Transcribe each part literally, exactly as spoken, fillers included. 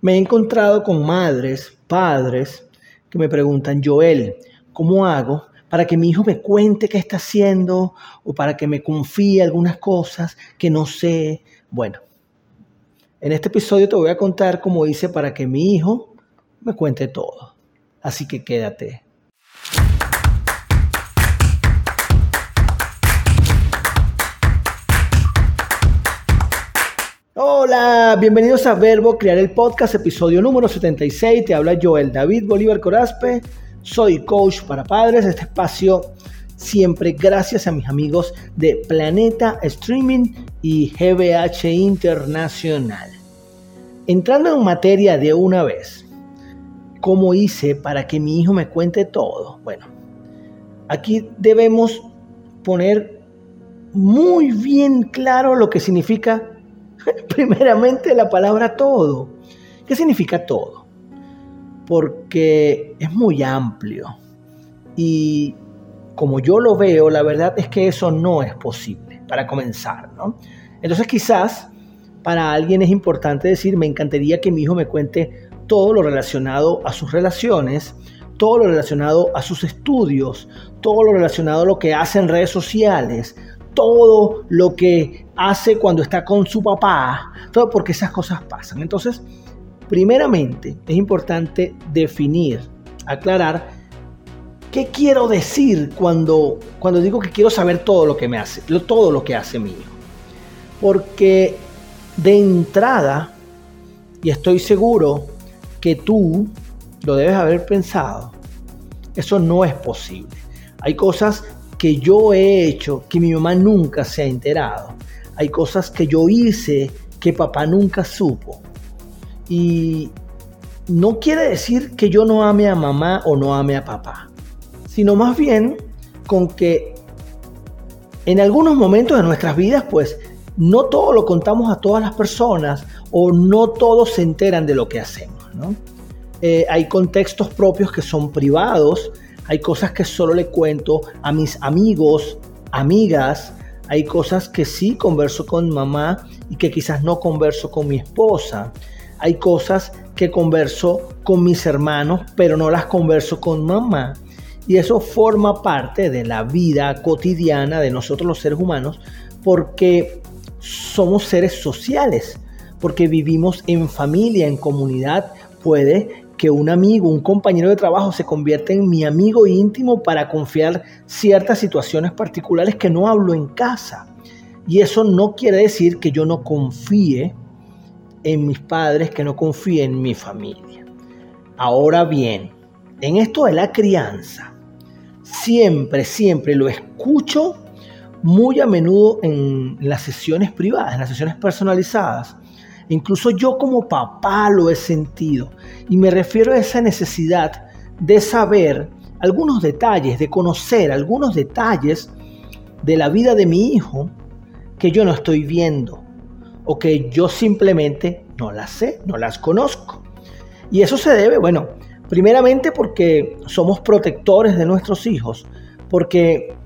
Me he encontrado con madres, padres, que me preguntan, Joel, ¿cómo hago para que mi hijo me cuente qué está haciendo o para que me confíe algunas cosas que no sé? Bueno, en este episodio te voy a contar cómo hice para que mi hijo me cuente todo. Así que quédate. Hola, bienvenidos a Verbo Crear el Podcast, episodio número setenta y seis. Te habla Joel David Bolívar Corazpe. Soy coach para padres. Este espacio siempre gracias a mis amigos de Planeta Streaming y G B H Internacional. Entrando en materia de una vez, ¿cómo hice para que mi hijo me cuente todo? Bueno, aquí debemos poner muy bien claro lo que significa primeramente la palabra todo. ¿Qué significa todo? Porque es muy amplio y como yo lo veo, la verdad es que eso no es posible para comenzar, ¿no? Entonces quizás para alguien es importante decir, me encantaría que mi hijo me cuente todo lo relacionado a sus relaciones, todo lo relacionado a sus estudios, todo lo relacionado a lo que hace en redes sociales, todo lo que hace cuando está con su papá, todo porque esas cosas pasan. Entonces, primeramente es importante definir, aclarar qué quiero decir cuando, cuando digo que quiero saber todo lo que me hace, todo lo que hace mi hijo. Porque de entrada, y estoy seguro que tú lo debes haber pensado, eso no es posible. Hay cosas que yo he hecho que mi mamá nunca se ha enterado. Hay cosas que yo hice que papá nunca supo. Y no quiere decir que yo no ame a mamá o no ame a papá, sino más bien con que en algunos momentos de nuestras vidas, pues, no todo lo contamos a todas las personas o no todos se enteran de lo que hacemos, ¿no? Eh, hay contextos propios que son privados, hay cosas que solo le cuento a mis amigos, amigas, hay cosas que sí converso con mamá y que quizás no converso con mi esposa, hay cosas que converso con mis hermanos pero no las converso con mamá. Y eso forma parte de la vida cotidiana de nosotros los seres humanos porque somos seres sociales, porque vivimos en familia, en comunidad. Puede que un amigo, un compañero de trabajo se convierta en mi amigo íntimo para confiar ciertas situaciones particulares que no hablo en casa. Y eso no quiere decir que yo no confíe en mis padres, que no confíe en mi familia. Ahora bien, en esto de la crianza, siempre, siempre lo escucho muy a menudo en las sesiones privadas, en las sesiones personalizadas. Incluso yo como papá lo he sentido y me refiero a esa necesidad de saber algunos detalles, de conocer algunos detalles de la vida de mi hijo que yo no estoy viendo o que yo simplemente no las sé, no las conozco. Y eso se debe, bueno, primeramente porque somos protectores de nuestros hijos, porque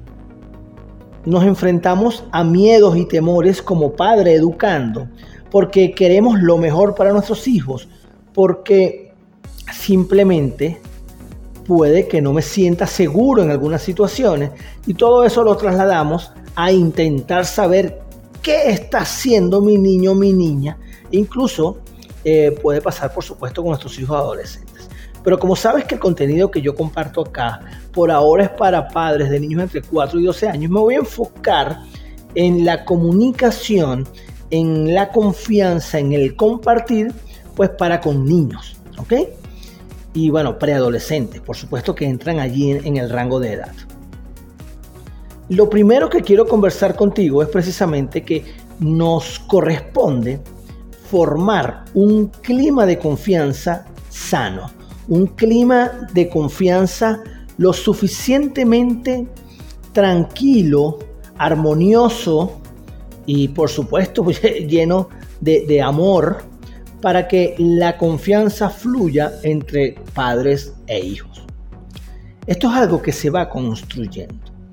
nos enfrentamos a miedos y temores como padre educando, porque queremos lo mejor para nuestros hijos, porque simplemente puede que no me sienta seguro en algunas situaciones y todo eso lo trasladamos a intentar saber qué está haciendo mi niño o mi niña. Incluso eh, puede pasar, por supuesto, con nuestros hijos adolescentes. Pero como sabes que el contenido que yo comparto acá por ahora es para padres de niños entre cuatro y doce años, me voy a enfocar en la comunicación, en la confianza, en el compartir, pues para con niños, ¿ok? Y bueno, preadolescentes, por supuesto que entran allí en, en el rango de edad. Lo primero que quiero conversar contigo es precisamente que nos corresponde formar un clima de confianza sano, un clima de confianza lo suficientemente tranquilo, armonioso y por supuesto lleno de, de amor para que la confianza fluya entre padres e hijos. Esto es algo que se va construyendo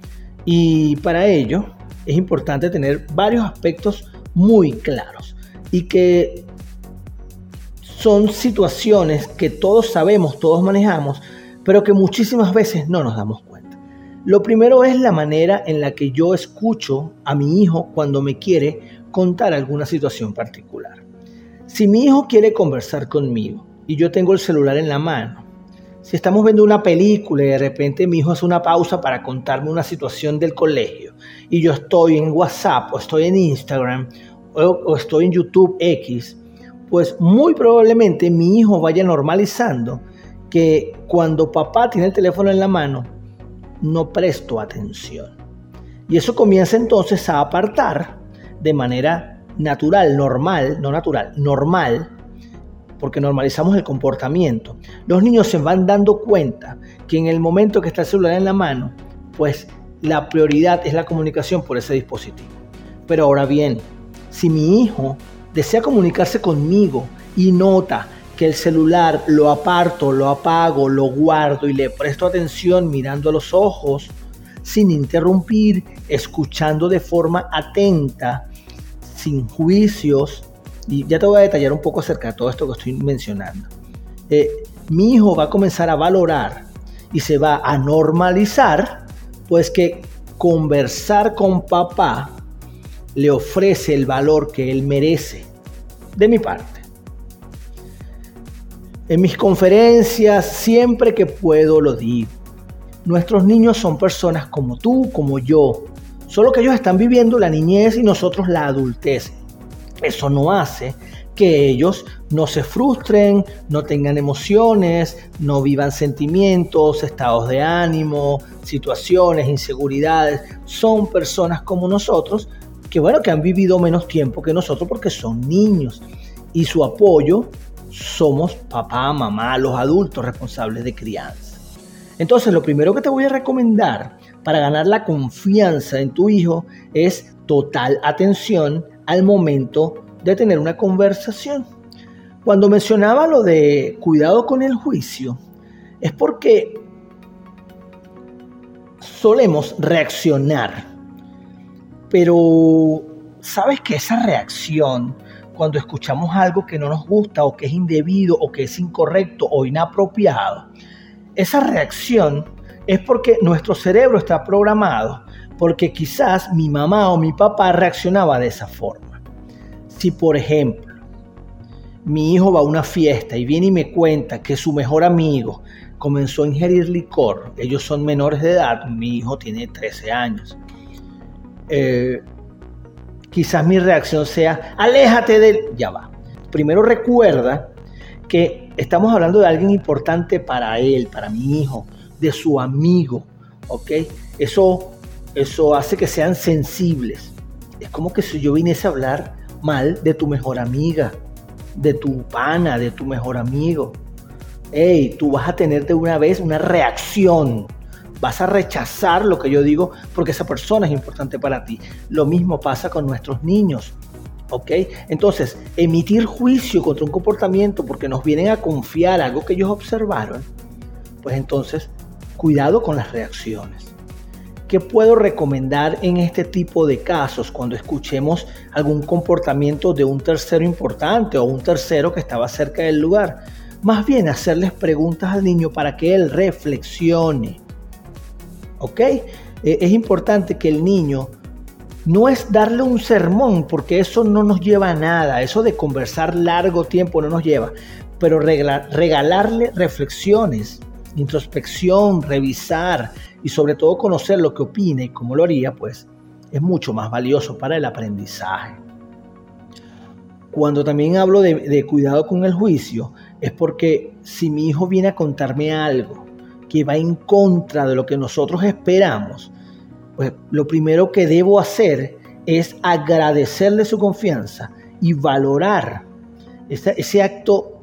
y para ello es importante tener varios aspectos muy claros y que son situaciones que todos sabemos, todos manejamos, pero que muchísimas veces no nos damos cuenta. Lo primero es la manera en la que yo escucho a mi hijo cuando me quiere contar alguna situación particular. Si mi hijo quiere conversar conmigo y yo tengo el celular en la mano, si estamos viendo una película y de repente mi hijo hace una pausa para contarme una situación del colegio y yo estoy en WhatsApp o estoy en Instagram o, o estoy en YouTube X, pues muy probablemente mi hijo vaya normalizando que cuando papá tiene el teléfono en la mano, no presto atención. Y eso comienza entonces a apartar de manera natural, normal, no natural, normal, porque normalizamos el comportamiento. Los niños se van dando cuenta que en el momento que está el celular en la mano, pues la prioridad es la comunicación por ese dispositivo. Pero ahora bien, si mi hijo desea comunicarse conmigo y nota que el celular lo aparto, lo apago, lo guardo y le presto atención mirando a los ojos, sin interrumpir, escuchando de forma atenta, sin juicios, y ya te voy a detallar un poco acerca de todo esto que estoy mencionando. Eh, mi hijo va a comenzar a valorar y se va a normalizar, pues que conversar con papá le ofrece el valor que él merece de mi parte. En mis conferencias, siempre que puedo lo digo. Nuestros niños son personas como tú, como yo, solo que ellos están viviendo la niñez y nosotros la adultez. Eso no hace que ellos no se frustren, no tengan emociones, no vivan sentimientos, estados de ánimo, situaciones, inseguridades. Son personas como nosotros que, bueno, que han vivido menos tiempo que nosotros porque son niños. Y su apoyo somos papá, mamá, los adultos responsables de crianza. Entonces, lo primero que te voy a recomendar para ganar la confianza en tu hijo es total atención al momento de tener una conversación. Cuando mencionaba lo de cuidado con el juicio, es porque solemos reaccionar, pero sabes que esa reacción, cuando escuchamos algo que no nos gusta o que es indebido o que es incorrecto o inapropiado, esa reacción es porque nuestro cerebro está programado, porque quizás mi mamá o mi papá reaccionaba de esa forma. Si, por ejemplo, mi hijo va a una fiesta y viene y me cuenta que su mejor amigo comenzó a ingerir licor, ellos son menores de edad, mi hijo tiene trece años, eh, quizás mi reacción sea, aléjate de él, ya va. Primero recuerda que estamos hablando de alguien importante para él, para mi hijo, de su amigo, ¿ok? Eso, eso hace que sean sensibles. Es como que si yo viniese a hablar mal de tu mejor amiga, de tu pana, de tu mejor amigo. Hey, tú vas a tener de una vez una reacción. Vas a rechazar lo que yo digo porque esa persona es importante para ti. Lo mismo pasa con nuestros niños, ¿ok? Entonces, emitir juicio contra un comportamiento porque nos vienen a confiar algo que ellos observaron, pues entonces, cuidado con las reacciones. ¿Qué puedo recomendar en este tipo de casos cuando escuchemos algún comportamiento de un tercero importante o un tercero que estaba cerca del lugar? Más bien hacerles preguntas al niño para que él reflexione. ¿Ok? Eh, es importante que el niño no es darle un sermón porque eso no nos lleva a nada. Eso de conversar largo tiempo no nos lleva. Pero regla- regalarle reflexiones, introspección, revisar y sobre todo conocer lo que opina y cómo lo haría, pues es mucho más valioso para el aprendizaje. Cuando también hablo de, de cuidado con el juicio, es porque si mi hijo viene a contarme algo que va en contra de lo que nosotros esperamos, pues lo primero que debo hacer es agradecerle su confianza y valorar ese, ese acto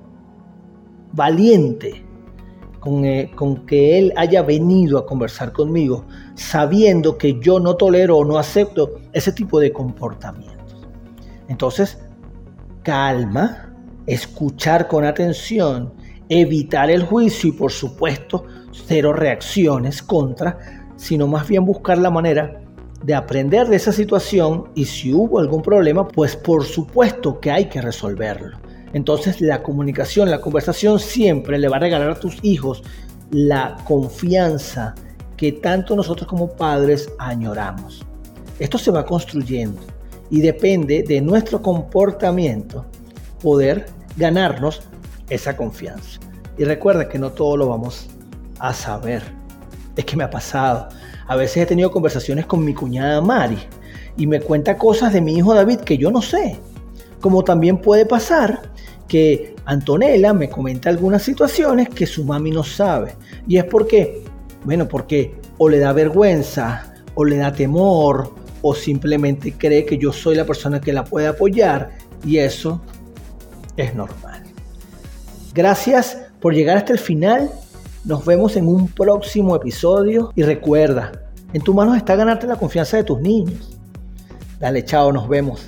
valiente Con, eh, con que él haya venido a conversar conmigo, sabiendo que yo no tolero o no acepto ese tipo de comportamientos. Entonces, calma, escuchar con atención, evitar el juicio y, por supuesto, cero reacciones contra, sino más bien buscar la manera de aprender de esa situación y si hubo algún problema, pues por supuesto que hay que resolverlo. Entonces la comunicación, la conversación siempre le va a regalar a tus hijos la confianza que tanto nosotros como padres añoramos. Esto se va construyendo y depende de nuestro comportamiento poder ganarnos esa confianza. Y recuerda que no todo lo vamos a saber. Es que me ha pasado. A veces he tenido conversaciones con mi cuñada Mari y me cuenta cosas de mi hijo David que yo no sé. Como también puede pasar que Antonella me comenta algunas situaciones que su mami no sabe. Y es porque, bueno, porque o le da vergüenza, o le da temor, o simplemente cree que yo soy la persona que la puede apoyar. Y eso es normal. Gracias por llegar hasta el final. Nos vemos en un próximo episodio. Y recuerda, en tus manos está ganarte la confianza de tus niños. Dale, chao, nos vemos.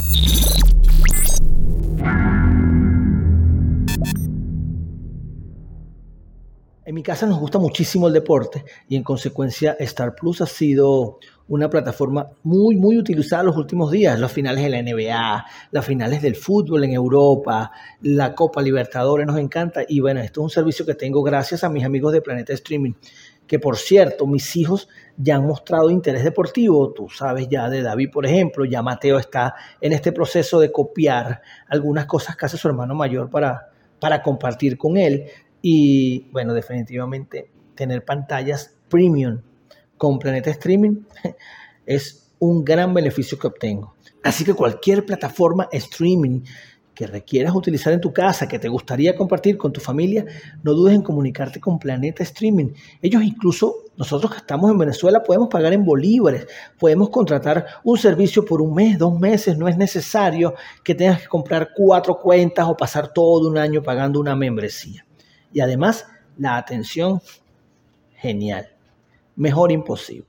En mi casa nos gusta muchísimo el deporte y en consecuencia Star Plus ha sido una plataforma muy, muy utilizada los últimos días. Los finales de la N B A, las finales del fútbol en Europa, la Copa Libertadores, nos encanta. Y bueno, esto es un servicio que tengo gracias a mis amigos de Planeta Streaming, que por cierto, mis hijos ya han mostrado interés deportivo. Tú sabes ya de David, por ejemplo, ya Mateo está en este proceso de copiar algunas cosas que hace su hermano mayor para, para compartir con él. Y bueno, definitivamente tener pantallas premium con Planeta Streaming es un gran beneficio que obtengo. Así que cualquier plataforma streaming que requieras utilizar en tu casa, que te gustaría compartir con tu familia, no dudes en comunicarte con Planeta Streaming. Ellos incluso, nosotros que estamos en Venezuela, podemos pagar en bolívares, podemos contratar un servicio por un mes, dos meses, no es necesario que tengas que comprar cuatro cuentas o pasar todo un año pagando una membresía. Y además, la atención, genial. Mejor imposible.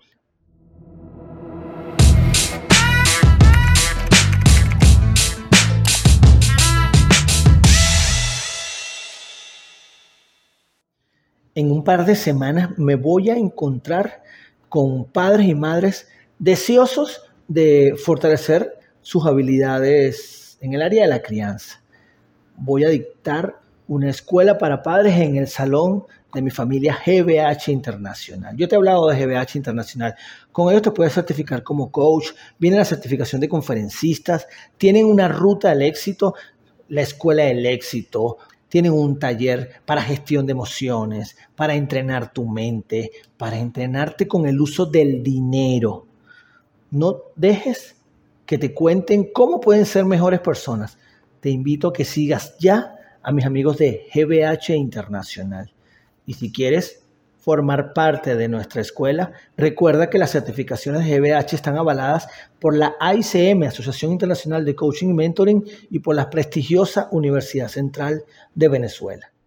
En un par de semanas me voy a encontrar con padres y madres deseosos de fortalecer sus habilidades en el área de la crianza. Voy a dictar una escuela para padres en el salón de mi familia G B H Internacional. Yo te he hablado de G B H Internacional. Con ellos te puedes certificar como coach. Viene la certificación de conferencistas. Tienen una ruta al éxito, la escuela del éxito. Tienen un taller para gestión de emociones, para entrenar tu mente, para entrenarte con el uso del dinero. No dejes que te cuenten cómo pueden ser mejores personas. Te invito a que sigas ya a mis amigos de G B H Internacional. Y si quieres formar parte de nuestra escuela, recuerda que las certificaciones de G B H están avaladas por la A I C M, Asociación Internacional de Coaching y Mentoring, y por la prestigiosa Universidad Central de Venezuela.